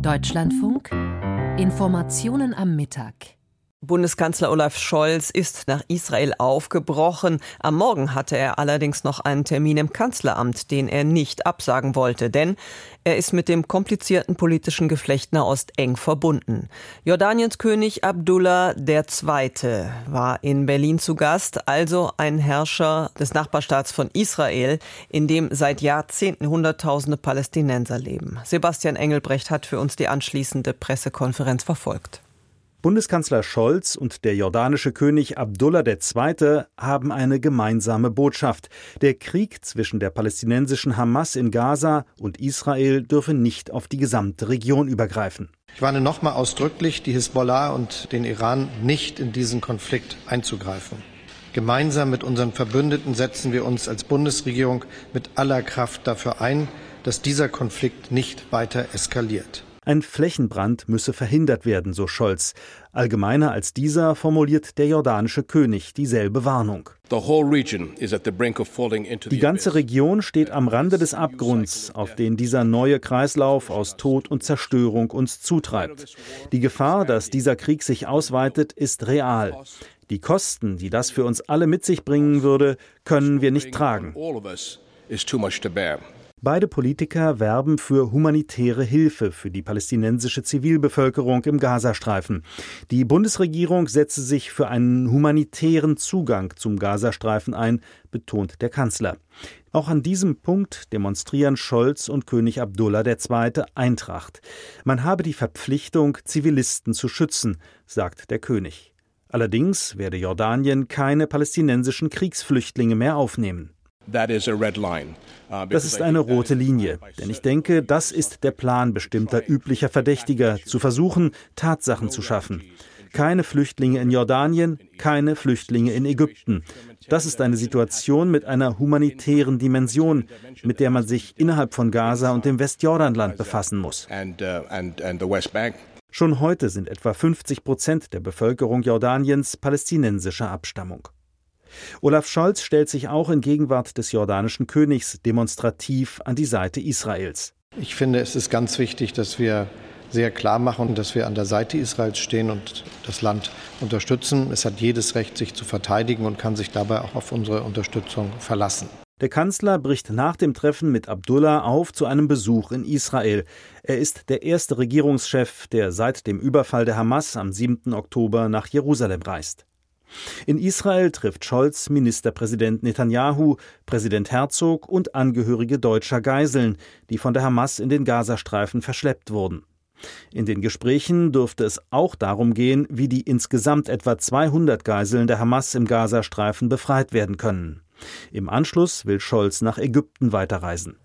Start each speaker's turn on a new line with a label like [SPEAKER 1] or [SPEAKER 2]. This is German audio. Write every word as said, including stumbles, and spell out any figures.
[SPEAKER 1] Deutschlandfunk Informationen am Mittag.
[SPEAKER 2] Bundeskanzler Olaf Scholz ist nach Israel aufgebrochen. Am Morgen hatte er allerdings noch einen Termin im Kanzleramt, den er nicht absagen wollte, denn er ist mit dem komplizierten politischen Geflecht Nahost eng verbunden. Jordaniens König Abdullah der Zweite war in Berlin zu Gast, also ein Herrscher des Nachbarstaats von Israel, in dem seit Jahrzehnten Hunderttausende Palästinenser leben. Sebastian Engelbrecht hat für uns die anschließende Pressekonferenz verfolgt.
[SPEAKER 3] Bundeskanzler Scholz und der jordanische König Abdullah der Zweite haben eine gemeinsame Botschaft. Der Krieg zwischen der palästinensischen Hamas in Gaza und Israel dürfe nicht auf die gesamte Region übergreifen.
[SPEAKER 4] Ich warne nochmal ausdrücklich die Hisbollah und den Iran, nicht in diesen Konflikt einzugreifen. Gemeinsam mit unseren Verbündeten setzen wir uns als Bundesregierung mit aller Kraft dafür ein, dass dieser Konflikt nicht weiter eskaliert.
[SPEAKER 3] Ein Flächenbrand müsse verhindert werden, so Scholz. Allgemeiner als dieser formuliert der jordanische König dieselbe Warnung. Die ganze Region steht am Rande des Abgrunds, auf den dieser neue Kreislauf aus Tod und Zerstörung uns zutreibt. Die Gefahr, dass dieser Krieg sich ausweitet, ist real. Die Kosten, die das für uns alle mit sich bringen würde, können wir nicht tragen. Beide Politiker werben für humanitäre Hilfe für die palästinensische Zivilbevölkerung im Gazastreifen. Die Bundesregierung setze sich für einen humanitären Zugang zum Gazastreifen ein, betont der Kanzler. Auch an diesem Punkt demonstrieren Scholz und König Abdullah der Zweite Eintracht. Man habe die Verpflichtung, Zivilisten zu schützen, sagt der König. Allerdings werde Jordanien keine palästinensischen Kriegsflüchtlinge mehr aufnehmen. Das ist eine rote Linie, denn ich denke, das ist der Plan bestimmter üblicher Verdächtiger, zu versuchen, Tatsachen zu schaffen. Keine Flüchtlinge in Jordanien, keine Flüchtlinge in Ägypten. Das ist eine Situation mit einer humanitären Dimension, mit der man sich innerhalb von Gaza und dem Westjordanland befassen muss. Schon heute sind etwa fünfzig Prozent der Bevölkerung Jordaniens palästinensischer Abstammung. Olaf Scholz stellt sich auch in Gegenwart des jordanischen Königs demonstrativ an die Seite Israels.
[SPEAKER 4] Ich finde, es ist ganz wichtig, dass wir sehr klar machen, dass wir an der Seite Israels stehen und das Land unterstützen. Es hat jedes Recht, sich zu verteidigen und kann sich dabei auch auf unsere Unterstützung verlassen.
[SPEAKER 3] Der Kanzler bricht nach dem Treffen mit Abdullah auf zu einem Besuch in Israel. Er ist der erste Regierungschef, der seit dem Überfall der Hamas am siebten Oktober nach Jerusalem reist. In Israel trifft Scholz Ministerpräsident Netanyahu, Präsident Herzog und Angehörige deutscher Geiseln, die von der Hamas in den Gazastreifen verschleppt wurden. In den Gesprächen dürfte es auch darum gehen, wie die insgesamt etwa zweihundert Geiseln der Hamas im Gazastreifen befreit werden können. Im Anschluss will Scholz nach Ägypten weiterreisen.